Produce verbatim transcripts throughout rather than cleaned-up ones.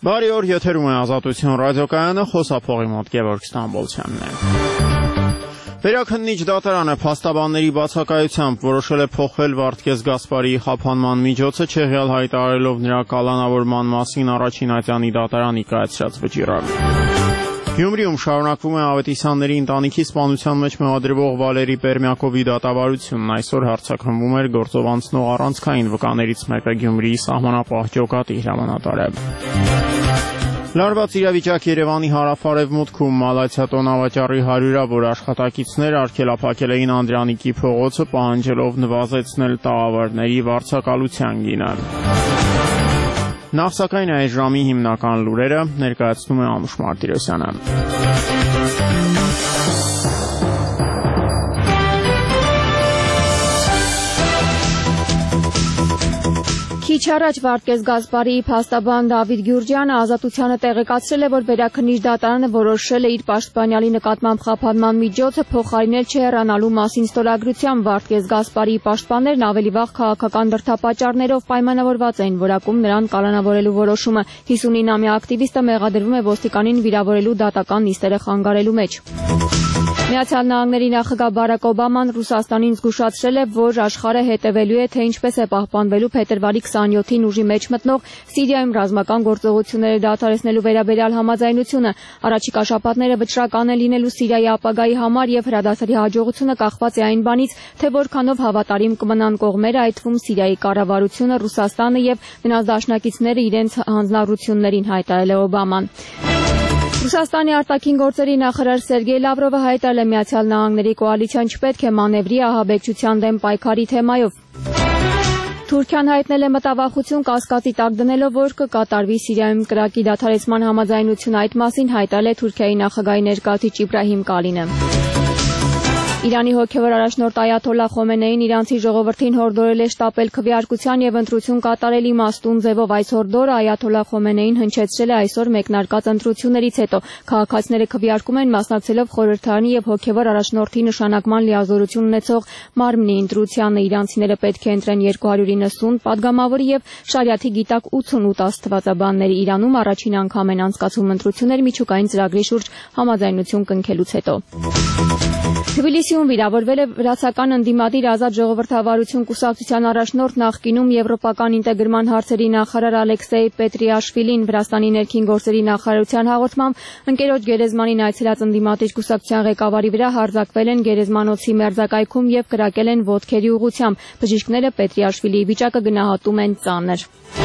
Բարի օր, եթերում է Ազատություն ռադիոկայանը, խոսափողի մոտ Գևորգ Ստամբոլցյանն է։ Վերաքննիչ դատարանը փաստաբանների բացակայությամբ որոշել է փոխել Վարդգես Գասպարիի խափանման միջոցը, չեղյալ հայտարարելով նրա կալանավորման մասին առաջին ատյանի դատարանի կայացրած վճիռը։ Գյումրիում շարունակվում է Ավետիսյանների ընտանիքի սպանության մեջ մեղադրվող Վալերի Պերմյակովի դատավարությունն, այսօր հարցաքննվում էր գործով անցնող առանցքային վկաներից մեկը Գյումրիի սահմանապահ Ջոկատի հրամանատարը։ Լարված իրավիճակ Երևանի հարավ-արևմուտքում Մալաթիա տոնավաճառի հարյուրավոր աշխատակիցներ արգելափակել էին Անդրանիկի փողոցը, պահանջելով նվազեցնել տաղավարների վարձակալության գինը։ Նախ սակայն այս ժամի հիմնական լուրերը ներկայացնում է Անուշ Մարտիրոսյանը։ Քիչ առաջ Վարդգես Գասպարիի փաստաբան Դավիթ Գյուրջյանը Ազատությանը տեղեկացրել է, որ Վերաքննիչ դատարանը որոշել է իր պաշտպանյալի նկատմամբ խափանման միջոցը փոխարինել չհեռանալու մասին ստորագրությամբ։ Վարդգես Գասպարիի պաշտպաններն ավելի վաղ քաղաքական դրդապատճառներով պայմանավորված էին որակում նրան կալանավորելու որոշումը։ հիսունինամյա ակտիվիստը մեղադրվում է ոստիկանին վիրավորելու դատական նիստերը խանգարելու մեջ։ Միացյալ Նահանգների նախագահ Բարակ Օբաման Ռուսաստանին զգուշացրել է, որ աշխարհը հետևելու է, թե ինչպես է պահպանվելու փետրվարի քսաներկուին ուժի մեջ մտնող Սիրիայում ռազմական գործողությունները դադարեցնելու վերաբերյալ համաձայնությունը։ Առաջիկա շաբաթները վճռական են լինելու Սիրիայի ապագայի համար եւ հրադադարի հաջողությունը կախված է այն բանից, թե որքանով հավատարիմ կմնան կողմերը, այդ թվում Սիրիայի կառավարությունը, Ռուսաստանը եւ նրանց դաշնակիցները իրենց հանձնառություններին, հայտարարել է Օբաման։ Ռուսաստանի արտաքին գործերի նախարար Սերգեյ Լավրովը հայտարարել է Միացյալ Նահանգների կոալիցիան չպետք է մանևրի ահաբեկչության դեմ պայքարի թեմայով։ Թուրքիան հայտնել է մտավախություն կասկածի տակ դնելով, որ կկատարվի Սիրիայում կրակի դադարեցման համաձայնություն, այդ մասին հայտարարել է Թուրքիայի նախագահի ներկայացուցիչ Իբրահիմ Կալինը։ Իրանի հոգևոր առաջնորդ Այաթոլլահ Խոմենեին իրանցի ժողովրդին հորդորել է շտապել քվեարկության եւ ընտրություն կատարել իմաստուն ձևով։ Այս հորդորը Այաթոլլահ Խոմենեին հնչեցրել է այսօր մեկնարկած ընտրություններից հետո։ Քաղաքացիները քվեարկում են մասնակցելով խորհրդարանի եւ հոգևոր առաջնորդի նշանակման լիազորություն ունեցող մարմնի ընտրությանը։ Իրանցիները պետք է ընտրեն երկու հարյուր իննսուն падգամավորի եւ շարիաթի գիտակ ութսունութ աստվածաբանների։ Իրանում առաջին անգամ են անցկացվում ընտրություններ միջուկային ծրագրի շուրջ համաձայնություն կնքելուց հետո։ Թբիլիսիում վիրավորվել է վրացական ընդդիմադիր Ազատ ժողովրդավարություն կուսակցության առաջնորդ նախկինում եվրոպական ինտեգրման հարցերի նախարար Ալեքսեյ Պետրիաշվիլին։ Վրաստանի ներքին գործերի նախարարության հաղորդմամբ ընկերոջ գերեզմանին այցելած ընդդիմադիր կուսակցության ղեկավարի վրա հարձակվել են գերեզմանոցի մերձակայքում եւ կրակել են ոտքերի ուղղությամբ։ Բժիշկները Պետրիաշվիլիի վիճակը գնահատում են ծանր։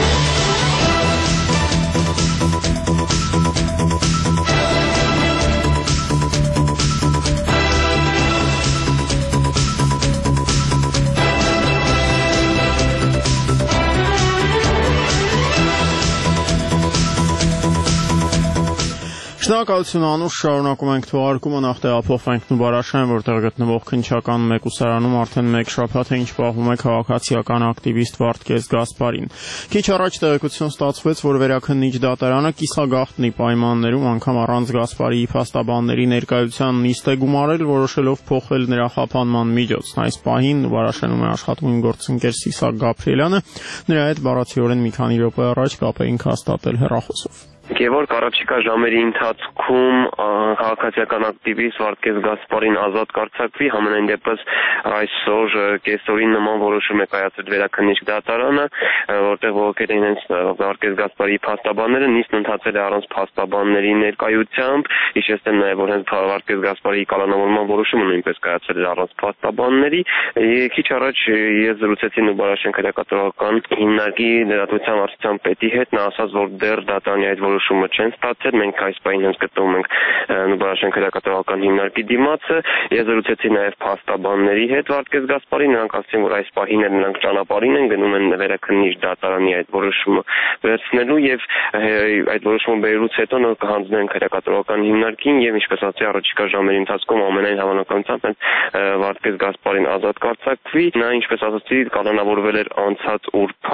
Շնորհակալություն Անուշ, շարունակում ենք թողարկումը, նախ տեղափոխվենք Նուբարաշեն, որտեղ գտնվող քննչական մեկուսարանում արդեն մեկ շաբաթ է ինչ պահվում է քաղաքացիական ակտիվիստ Վարդգես Գասպարին։ Քիչ առաջ տեղեկություն ստացվեց, որ Վերաքննիչ դատարանը կիսագաղտնի պայմաններում, անգամ առանց Գասպարիի փաստաբանների ներկայության նիստ է գումարել, որոշելով փոխել նրա խափանման միջոցն։ Այս պահին Նուբարաշենում է աշխատում իմ գործընկեր Սիսակ Գաբրիելյանը, նրա հետ բառացիորեն մի քանի րոպե առաջ կապ էինք հաստատել հեռախոսով։ Գևորգ, առաջիկա ժամերի ընթացքում քաղաքացիական ակտիվիստ Վարդգես Գասպարին ազատ կարձակվի, համենայն դեպս այսօր կեսօրին նման որոշում է կայացրել Վերաքննիչ դատարանը, որտեղ ողոքել են հենց Վարդգես Գասպարիի փաստաբանները, նիստն ընթացել է առանց փաստաբանների ներկայությամբ, հիշեցնեմ նաև, որ հենց Վարդգես Գասպարիի կալանավորման որոշումը նույնպես կայացրել է առանց փաստաբանների։ Քիչ առաջ ես զրուցեցի Նուբարաշեն քրեակատարողական հիմնարկի լրատվության վարչության պետի հետ, նա ասաց, որ դեռ դատարանի այդ որոշումը չեն ստացել, մենք այս պահին հենց գտնվում ենք Նուբարաշեն քրեակատարողական հիմնարկի դիմացը։ Ես զրուցեցի նաև փաստաբանների հետ Վարդգես Գասպարի, նրանք ասացին, որ այս պահին էլ նրանք ճանապարհին են, գնում են Վերաքննիչ դատարանի այդ որոշումը վերցնելու եւ այդ որոշումը բերելուց հետո նոր կհանձնեն քրեակատարողական հիմնարկին եւ ինչպես ասացի, առաջիկա ժամերի ընթացքում ամենայն հավանականությամբ Վարդգես Գասպարին ազատ կարձակվի։ Նա, ինչպես ասացի, կանոնավորվել էր անցած ուրբաթ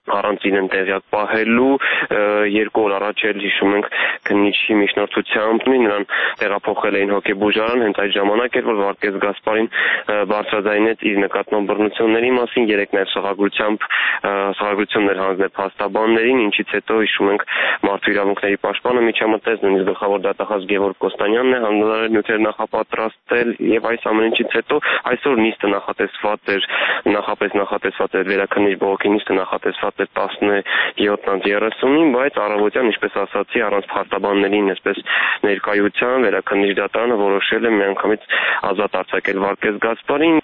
առանց իրեն տեղյակ պահելու երկու օր առաջ էլ հիշում ենք քննիչի միջնորդությամբ նրան տեղափոխել էին հոգեբուժարան, հենց այդ ժամանակ էր, որ Վարդգես Գասպարին բարձրաձայնեց իր նկատմամբ բռնությունների մասին, երեք նաև սխալությամբ սխալություններ հանձնել փաստաբաններին, ինչից հետո հիշում ենք մարդու իրավունքների պաշտպանը միջամտեց, նույնիսկ գլխավոր դատախազ Գևորգ Կոստանյանն է հանձնարարել նյութեր նախապատրաստել եւ այս ամեն ինչից հետո այսօր նիստը նախատեսված էր, նախապես նախատեսված էր վերաքննիչ բողոքի նիստը նախատեսված էր տասնյոթ երեսունին, բայց առավոտյան, ինչպես ասացի, առանց փաստաբաններին, այսպես ներկայության վերաքննիչ դատարանը որոշել է միանգամից ազատ արձակել Վարդգես Գասպարին։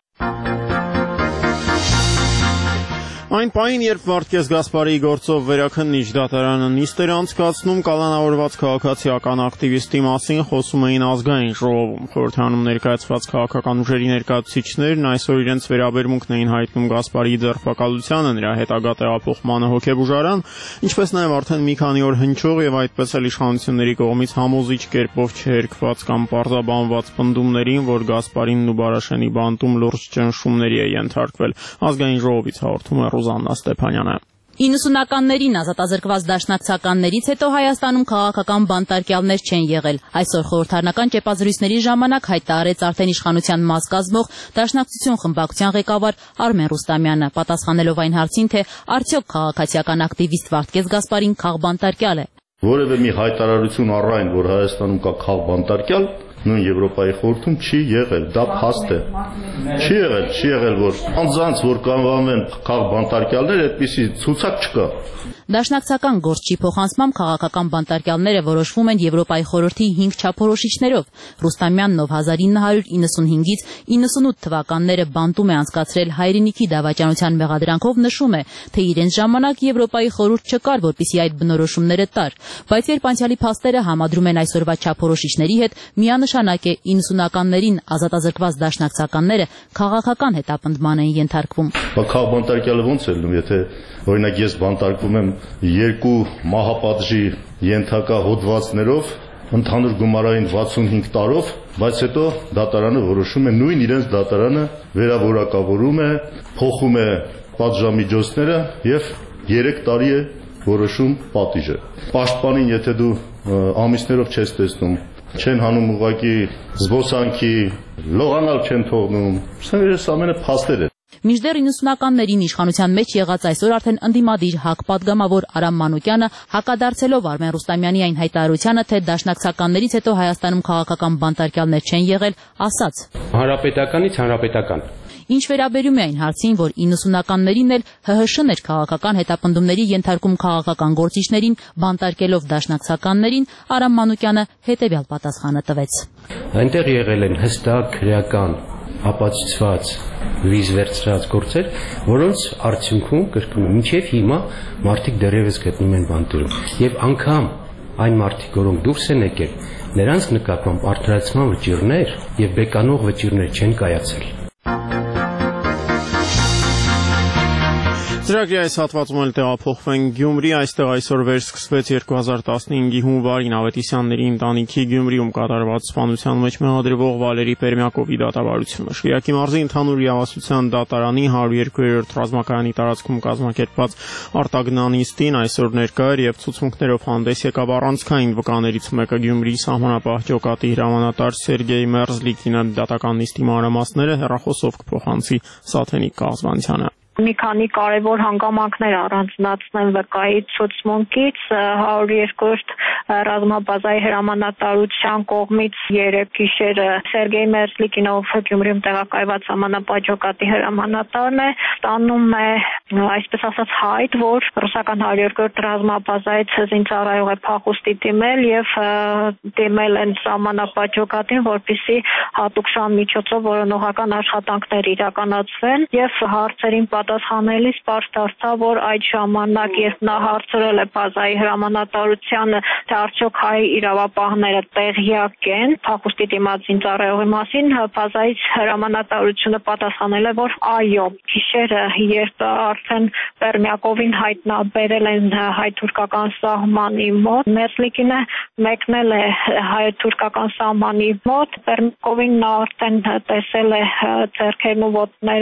Այն պահին, երբ Վարդգես Գասպարիի գործով վերաքննիչ դատարանը նիստ էր անցկացնում, կալանավորված քաղաքացիական ակտիվիստի մասին խոսում էին ազգային ժողովում։ Խորհրդարանում ներկայացված քաղաքական ուժերի ներկայացուցիչներն այսօր իրենց վերաբերմունքն էին հայտնում Գասպարիի ձերբակալությանը, նրա հետագա տեղափոխմանը հոգեբուժարան, ինչպես նաև արդեն մի քանի օր հնչող եւ այդպես էլ իշխանությունների կողմից համոզիչ կերպով չհերկված կամ պարզաբանված պնդումներին, որ Գասպարինն ու Բարաշյանի բանտում լուրջ ճնշումների է ենթարկվել։ Ազգային ժողովից հաղորդում է Ռուզաննա Ստեփանյանը։ իննսունականներին ազատազրկված դաշնակցականներից հետո Հայաստանում քաղաքական բանտարկյալներ չեն եղել։ Այսօր խորհրդարանական ճեպազրույցների ժամանակ հայտարարեց արդեն իշխանության մաս կազմող Դաշնակցություն խմբակցության ղեկավար Արմեն Ռուստամյանը, պատասխանելով այն հարցին, թե արդյոք քաղաքացիական ակտիվիստ Վարդգես Գասպարին քաղբանտարկյալ է։ Որևէ մի հայտարարություն առայն, որ Հայաստանում կա քաղբանտարկյալ, նույն Եվրոպայի խորհրդում չի եղել, դա փաստ է։ Չի եղել, չի եղել, որ անձանց, որ կանվանվեն քաղբանտարկյալներ, այդպիսի ցուցակ չկա։ Դաշնակցական գործչի փոխանցմամբ քաղաքական բանտարկյալները որոշվում են Եվրոպայի խորհրդի հինգ չափորոշիչներով։ Ռուստամյանն, ով հազար ինը հարյուր իննսունհինգից իննսունութ թվականները բանտում է անցկացրել հայրենիքի դավաճանության մեղադրանքով, նշում է, թե իրենց ժամանակ Եվրոպայի խորհուրդ չկար, որպեսզի այդ բնորոշումները տար, բայց երբ անցյալի փաստերը համադրում են այսօրվա չափորոշիչների հետ, միանշանակ է իննսունականներին ազատազրկված դաշնակցականները քաղաքական հետապնդման են ենթարկվում։ Քաղբանտարկյալը ո՞նց է լինում, եթե օրինակ ես բանտարկվում եմ երկու մահապատժի ենթակա հոդվածներով, ընդհանուր գումարային վաթսունհինգ տարով, բայց հետո դատարանը որոշում է, նույն իրենց դատարանը վերավորակավորում է, փոխում է պատժամիջոցները եւ երեք տարի է որոշում պատիժը։ Պաշտպանին, եթե դու ամիսներով չես տեսնում, չեն հանում ուղղակի զբոսանքի, լողանալ չեն թողնում, այս ամենը փաստեր է։ Մինչդեռ իննսունականներին իշխանության մեջ եղած այսօր արդեն ընդդիմադիր ՀԱԿ պատգամավոր Արամ Մանուկյանը, հակադարձելով Արմեն Ռուստամյանի այն հայտարարությանը, թե դաշնակցականներից հետո Հայաստանում քաղաքական բանտարկյալներ չեն եղել, ասաց. Հանրապետականից հանրապետական։ Ինչ վերաբերում է այն հարցին, որ իննսունականներին էլ ՀՀՇ-ն էր քաղաքական հետապնդումների ենթարկում քաղաքական գործիչներին, բանտարկելով դաշնակցականներին, Արամ Մանուկյանը հետևյալ պատասխանը տվեց. Այնտեղ եղել են հստակ քրեական ապացուցված վիզ վերցրած գործեր, որոնց արդյունքում կրկնում եմ, մինչև հիմա մարդիկ դեռևս գտնում են բանտերում։ Եվ անգամ այն մարդիկ, որոնք դուրս են եկել, նրանց նկատմամբ արդարացման վճիռներ եւ բեկանող վճիռներ չեն կայացել։ Ծրագրի այս հատվածում էլ տեղափոխվենք Գյումրի, այստեղ այսօր վերսկսվեց երկու հազար տասնհինգի հունվարին Ավետիսյանների ընտանիքի Գյումրիում կատարված սպանության մեջ մեղադրվող Վալերի Պերմյակովի դատավարությունը։ Շիրակի մարզի ընդհանուր իրավասության դատարանի հարյուր երկու-րդ ռազմակայանի տարածքում կազմակերպված արտագնանիստին այսօր ներկա էր եւ ցուցմունքներով հանդես եկավ առանցքային վկաներից մեկը Գյումրիի սահմանապահ ջոկատի հրամանատար Սերգեյ Մերզլիկինը, դատական նիստի մանրամասները հեռախոսով կփոխանցի Սաթենիկ Կազվանցյանը։ Մի քանի կարևոր հանգամանքներ առանձնացնեն վկայի ցուցմունքից հարյուր երկու-րդ ռազմաբազայի հրամանատարության կողմից երեք գիշերը Սերգեյ Մերզլիկինով Գյումրիում տեղակայված սահմանապահ ջոկատի հրամանատարն է ստանում է այսպես ասած հայտ, որ ռուսական հարյուր երկու-րդ ռազմաբազայից զինծառայող է փախուստի դիմել եւ դիմել են սահմանապահ ջոկատին, որպեսզի հատուկ շան միջոցով որոնողական աշխատանքներ իրականացվեն եւ հարցերին պատասխանելիս պարզ դարձավ, որ այդ ժամանակ, երբ նա հարցրել է բազայի հրամանատարությանը, թե արդյոք հայ իրավապահները տեղյակ են փախուստի դիմաց զինծառայողի մասին, բազայի հրամանատարությունը պատասխանել է, որ այո, գիշերը, երբ արդեն Պերմյակովին հայտնաբերել են հայ-թուրքական սահմանի մոտ, Մերզլիկինը մեկնել է հայ-թուրքական սահմանի մոտ, Պերմյակովին նա արդեն տեսել է ձեռքերն ու ոտները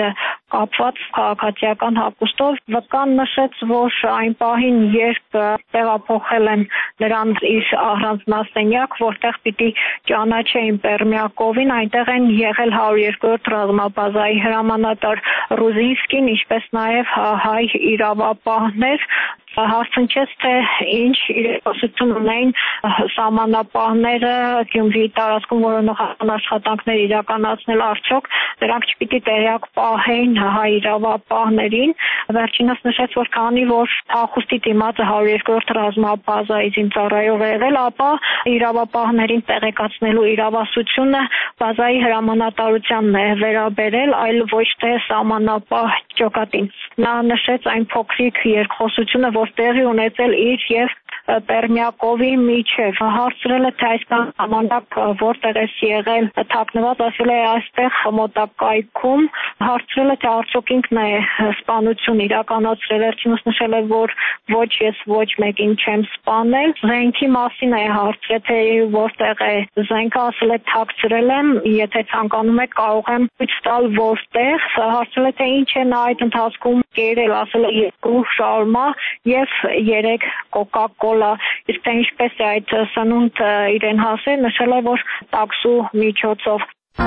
կապված քաղաքացիական հագուստով վկան նշեց, որ այն պահին, երբ տեղափոխել են նրան իր առանձնասենյակ, որտեղ պիտի ճանաչեին Պերմյակովին, այնտեղ են եղել հարյուր երկրորդ ռազմաբազայի հրամանատար Ռուզինսկին, ինչպես նաև հայ իրավապահներ, հարցնչեց, թե ինչ իրականություն ունեն սահմանապահները Գյումրիի տարածքում որոնողական աշխատանքներ իրականացնել, արդյոք դրանք չպիտի տեղյակ պահեին հայ իրավապահներին։ Վերջինս նշեց, որ քանի որ փախուստի դիմացը հարյուր երկրորդ ռազմաբազայի զինծառայող է եղել, ապա իրավապահներին տեղեկացնելու իրավասությունը բազայի հրամանատարությանն է վերաբերել, այլ ոչ թե սահմանապահ ջոկատին։ Նա նշեց այն փոքրիկ երկխոսությունը, որ տեղի ունեցել իր եւ Պերմյակովի միջև, հարցրել է, թե այսքան ժամանակ որտեղ է եղել թաքնված, ասել է այստեղ մոտակայքում, հարցրել է, թե արդյոք ինքն է սպանություն իրականացրել, վերջինս նշել է, որ ոչ ես ոչ մեկին չեմ սպանել, զենքի մասին է հարցրել, թե որտեղ է զենքը, ասել է թաքցրել եմ, եթե ցանկանում եք կարող եմ ցույց տալ որտեղ, հարցրել է, թե ինչ է նա այդ ընթացքում կերել, ասել է երկու շաուրմա եւ երեք կոկա-կոլա, իսկ թե ինչպես է այդ սնունդը իրեն հասել, նշել է, որ տաքսու միջոցով։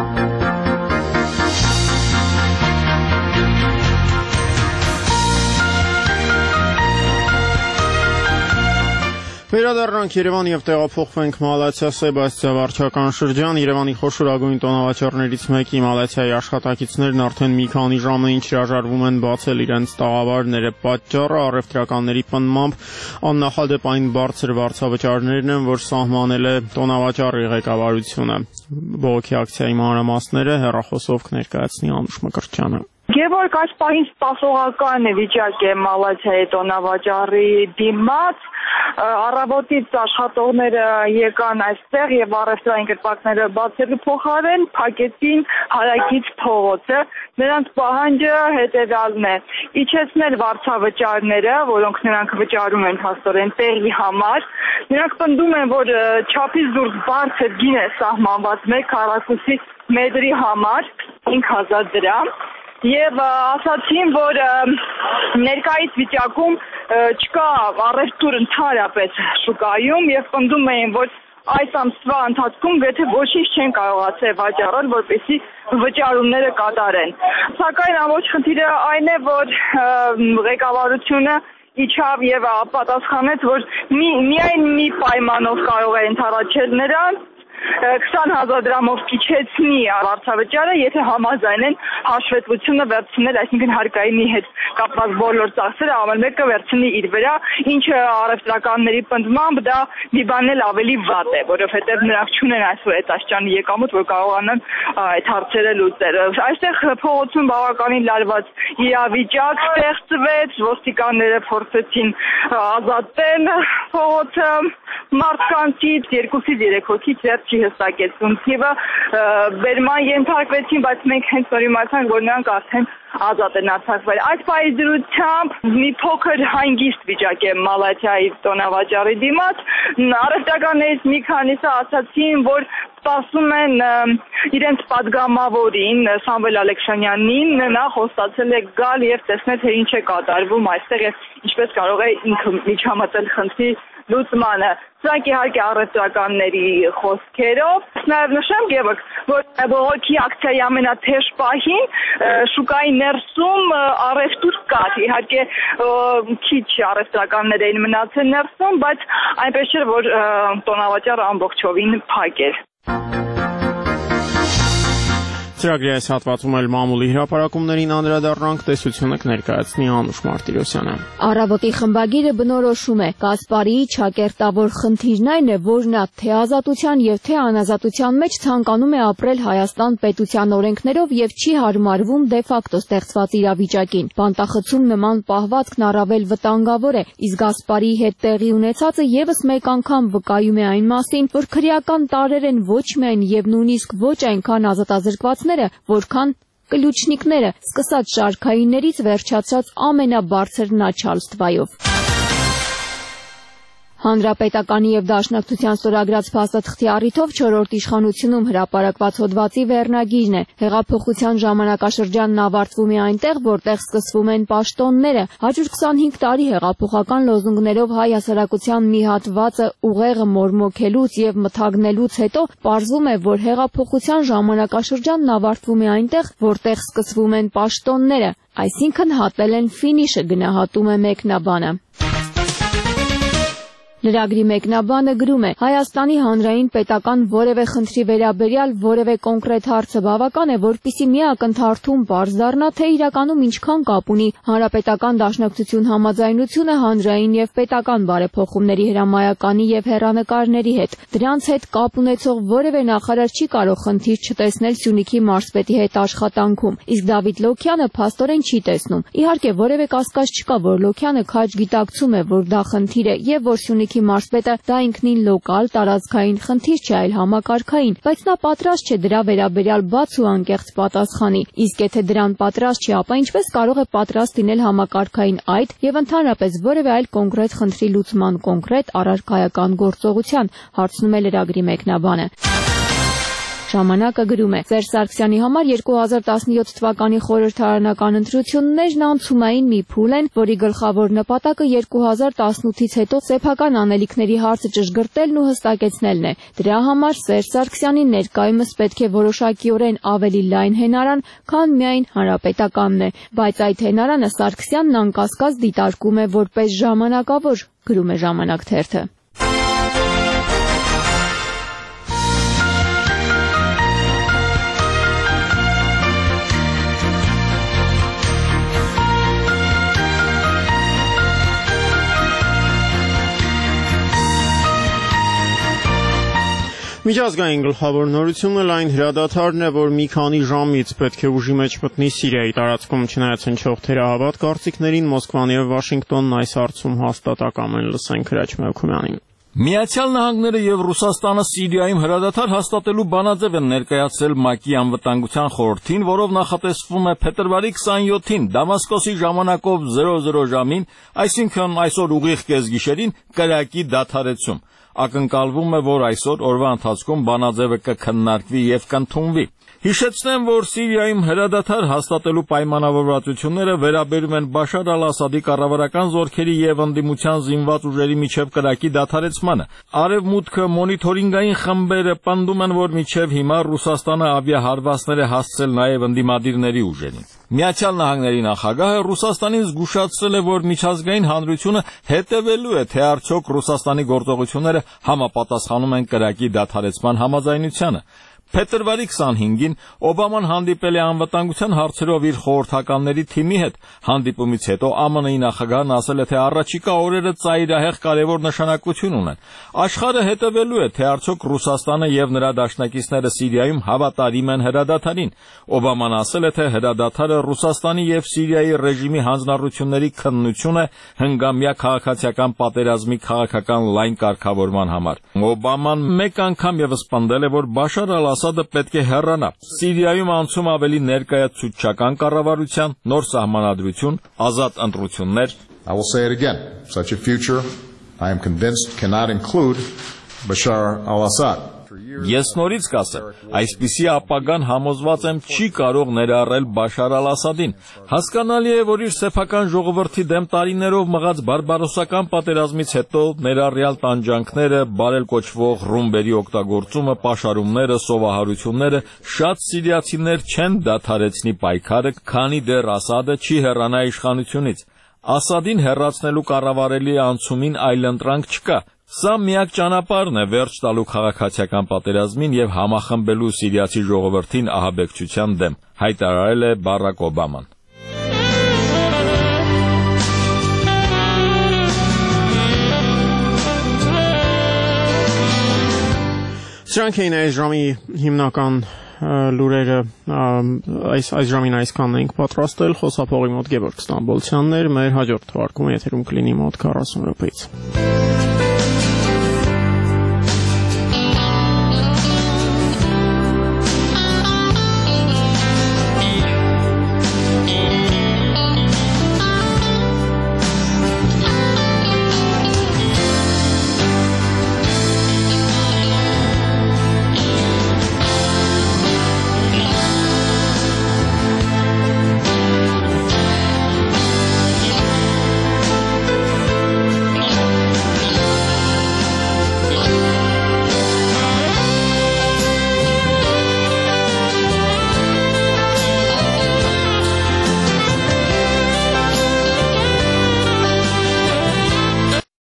Վերադառնանք Երևան եւ տեղափոխվենք Մալաթիա Սեբաստիա վարչական շրջան։ Երևանի խոշորագույն տոնավաճառներից մեկի Մալաթիայի աշխատակիցներն արդեն մի քանի ժամ է ինչ հրաժարվում են բացել իրենց տաղավարները։ Պատճառը առևտրականների պնդմամբ աննախադեպ այն բարձր վարձավճարներն են, որ սահմանել է տոնավաճառի ղեկավարությունը։ Բողոքի ակցիայի մանրամասները հեռախոսով կներկայացնի Անուշ Մկրտչյանը։ Գևորգ, այս պահին սպասողական վիճակ է Մալաթիայի տոնավաճառի դիմաց։ Առավոտից աշխատողները եկան այստեղ եւ առևտրային կրպակները բացելու փոխարեն փակեցին հարակից փողոցը։ Նրանց պահանջը հետեւյալն է՝ իջեցնել վարձավճարները, որոնք նրանք վճարում են փաստորեն տեղի համար։ Նրանք պնդում են, որ չափից դուրս բարձր գին է սահմանված մեկ քառակուսի մետրի համար հինգ հազար դրամ։ Եվ ասացին, որ ներկայիս վիճակում չկա առևտուր ընդհանրապես շուկայում եւ պնդում էին, որ այս ամսվա ընթացքում գրեթե ոչինչ չեն կարողացել վաճառել, որպեսզի վճարումները կատարեն։ Սակայն ամբողջ խնդիրը այն է, որ ղեկավարությունը իջավ եւ պատասխանեց, որ մի, միայն մի պայմանով կարող է ընդառաջել նրան քսան հազար դրամով իջեցնի վարձավճարը, եթե համաձայնեն հաշվետվությունը վերցնել, այսինքն հարկայինի հետ կապված բոլոր ծախսերը ամեն մեկը վերցնի իր վրա, ինչը առևտրականների պնդմամբ դա մի բան էլ ավելի վատ է, որովհետև նրանք չունեն այսօր այդ աշճանի եկամուտ, որ կարողանան այդ հարցերը լուծել։ Այստեղ փողոցում բավականին լարված իրավիճակ ստեղծվեց, ոստիկանները փորձեցին ազատել փողոցը մարդկանցից, երկուսից երեք հոգի դեռ չի հստակեցվում թիվը, բերման ենթարկվեցին, բայց մենք հենց նոր իմացանք, որ նրանք արդեն ազատ են արձակվել։ Այս պահի դրությամբ մի փոքր հանգիստ վիճակ է Մալաթիայի տոնավաճառի դիմաց։ Առևտրականներից մի քանիսը ասացին, որ սպասում են իրենց падգամավորին Սամվել Ալեքսանյանին, նա խոստացել է գալ եւ տեսնել, թե ինչ է կատարվում այստեղ եւ ինչպես կարող է ինքը միջամտել խնդրի լուծմանը։ Սրանք իհարկե առևտրականների խոսքերով։ Նաև նշեմ, Գևորգ, որ բողոքի ակցիայի ամենաթեժ պահին շուկայի ներսում առևտուր կար։ Իհարկե քիչ առևտրականներ էին մնացել ներսում, բայց այնպես չէր, որ տոնավաճառը ամբողջովին փակ էր։ Ծրագրի այս հատվածում էլ մամուլի հրապարակումներին անդրադառնանք, տեսությունը կներկայացնի Անուշ Մարտիրոսյանը։ Առավոտի խմբագիրը բնորոշում է Կասպարիի ճակերտավոր խնդիրն այն է, որ նա թե ազատության եւ թե անազատության մեջ ցանկանում է ապրել Հայաստան պետության օրենքներով եւ չի հարմարվում դե ֆակտո ստեղծված իրավիճակին։ Բանտախցում նման պահվածքն առավել վտանգավոր է, իսկ Կասպարիի հետ տեղի ունեցածը եւս մեկ անգամ վկայում է այն մասին, որ քրեական տարրեր են ոչ միայն եւ նույնիսկ ոչ այնքան ազատազրկվածներ, որքան կլուչնիկները, սկսած շարքայիններից վերջացած ամենաբարձր Նաչալստվայով։ Հանրապետականի եւ Դաշնակցության ստորագրած փաստաթղթի առիթով չորրորդ իշխանությունում հրապարակված հոդվածի վերնագիրն է։ Հեղափոխության ժամանակաշրջանն ավարտվում է այնտեղ, որտեղ սկսվում են պաշտոնները։ Հաջորդ քսանհինգ տարի հեղափոխական լոզունգներով հայ հասարակության մի հատվածը ուղեղը մորմոքելուց եւ մթագնելուց հետո պարզվում է, որ հեղափոխության ժամանակաշրջանն ավարտվում է այնտեղ, որտեղ սկսվում են պաշտոնները, այսինքն հատել են ֆինիշը, գնահատում է մեկնաբանը։ Լրագրի մեկնաբանը գրում է. Հայաստանի հանրային պետական որևէ խնդրի վերաբերյալ որևէ կոնկրետ հարցը բավական է, որպեսզի մի ակնթարթում պարզ դառնա, թե իրականում ինչքան կապ ունի Հանրապետական Դաշնակցություն համաձայնությունը հանրային եւ պետական բարեփոխումների հրամայականի եւ հեռանկարների հետ։ Դրանց հետ կապ ունեցող որևէ նախարար չի կարող խնդիր չտեսնել Սյունիքի մարզպետի հետ աշխատանքում, իսկ Դավիթ Լոքյանը փաստորեն չի տեսնում։ Իհարկե, որևէ կասկած չկա, որ Լոքյանը քաջ գիտակցում է, որ դա խնդիր է եւ որ Սյունիքի մարզպետը դա ինքնին լոկալ տարածքային խնդիր չէ, այլ համակարգային, բայց նա պատրաստ չէ դրա վերաբերյալ բաց ու անկեղծ պատասխանի։ Իսկ եթե դրան պատրաստ չի, ապա ինչպես կարող է պատրաստ լինել համակարգային այդ եւ ընդհանրապես որևէ այլ կոնկրետ խնդրի լուծման կոնկրետ առարկայական գործողության, հարցնում է լրագրի մեկնաբանը։ Ժամանակը գրում է. Սերժ Սարգսյանի համար երկու հազար տասնյոթ թվականի խորհրդարանական ընտրություններն անցումային մի փուլ են, որի գլխավոր նպատակը երկու հազար տասնութից հետո սեփական անելիքների հարցը ճշգրտելն ու հստակեցնելն է։ Դրա համար Սերժ Սարգսյանին ներկայումս պետք է որոշակիորեն ավելի լայն հենարան, քան միայն հանրապետականն է, բայց այդ հենարանը Սարգսյանն անկասկած դիտարկում է որպես ժամանակավոր, գրում է Ժամանակ թերթը։ Միջազգային գլխավոր նորությունը լայն հրադադարն է, որ մի քանի ժամից պետք է ուժի մեջ մտնի Սիրիայի տարածքում, չնայած հնչող թերահավատ կարծիքներին Մոսկվան եւ Վաշինգտոնն այս հարցում հաստատակամ են, լսենք Հրաչ Մելքումյանին։ Միացյալ Նահանգները եւ Ռուսաստանը Սիրիայում հրադադար հաստատելու բանաձև են ներկայացրել ՄԱԿ-ի անվտանգության խորհրդին, որով նախատեսվում է փետրվարի քսանյոթին Դամասկոսի ժամանակով զրո զրո ժամին, այսինքն այսօր ուղիղ կեսգիշերին կրակի դադարեցում։ Ակնկալվում է, որ այսօր օրվա ընթացքում բանաձևը կքննարկվի եւ կընդունվի։ Հիշեցնեմ, որ Սիրիայում հրադադար հաստատելու պայմանավորվածությունները վերաբերում են Բաշար ալ-Ասադի կառավարական զորքերի եւ ընդդիմության զինված ուժերի միջև կրակի դադարեցմանը։ Արևմուտքը մոնիթորինգային խմբերը պնդում են, որ մինչև հիմա Ռուսաստանը ավիահարվածներ է հասցրել նաեւ ընդդիմադիրների ուժերին։ Միացյալ Նահանգների նախագահը Ռուսաստանին զգուշացրել է, որ միջազգային հանրությունը հետևելու է, թե արդյոք Ռուսաստանի գործողությունները համապատասխանում են կրակի դադարեցման համաձայնությանը։ Փետրվարի քսանհինգին Օբաման հանդիպել է անվտանգության հարցերով իր խորհրդականների թիմի հետ։ Հանդիպումից հետո ԱՄՆ-ի նախագահն ասել է, թե առաջիկա օրերը ծայրահեղ կարևոր նշանակություն ունեն։ Աշխարհը հետևելու է, թե արդյոք Ռուսաստանը եւ նրա դաշնակիցները Սիրիայում հավատարիմ են հրադադարին։ Օբաման ասել է, թե հրադադարը Ռուսաստանի եւ Սիրիայի ռեժիմի հանձնառությունների քննություն է հնգամյա քաղաքացիական պատերազմի քաղաքական լայն կարգավորման համար։ Օբաման մեկ անգամ եւս պնդել է, որ Բաշար ալ-Ասադը պետք է հեռանա։ Սիրիայում անցում ավելի ներկայացուցչական կառավարության, նոր սահմանադրություն, ազատ ընտրություններ։ I will say it again. Such a future, I am convinced, cannot include Bashar al-Assad. Ես նորից կասեմ, այսպիսի ապագան համոզված եմ չի կարող ներառել Բաշար ալ-Ասադին։ Հասկանալի է, որ իր սեփական ժողովրդի դեմ տարիներով մղած բարբարոսական պատերազմից հետո ներառյալ տանջանքները, բարել կոչվող ռումբերի օգտագործումը, պաշարումները, սովահարությունները շատ սիրիացիներ չեն դադարեցնի պայքարը, քանի դեռ Ասադը չի հեռանա իշխանությունից։ Ասադին հեռացնելու կառավարելի անցումին այլընտրանք չկա։ Սա միակ ճանապարհն է վերջ տալու քաղաքացիական պատերազմին եւ համախմբելու սիրիացի ժողովրդին ահաբեկչության դեմ, հայտարարել է Բարակ Օբաման։ Սրանք էին այս ժամի հիմնական լուրերը, այս այս ժամին այսքանն ենք պատրաստել, խոսափողի մոտ Գևորգ Ստամբոլցյանն էր, մեր հաջորդ թվարկումը եթերում կլինի մոտ քառասուն րոպեից։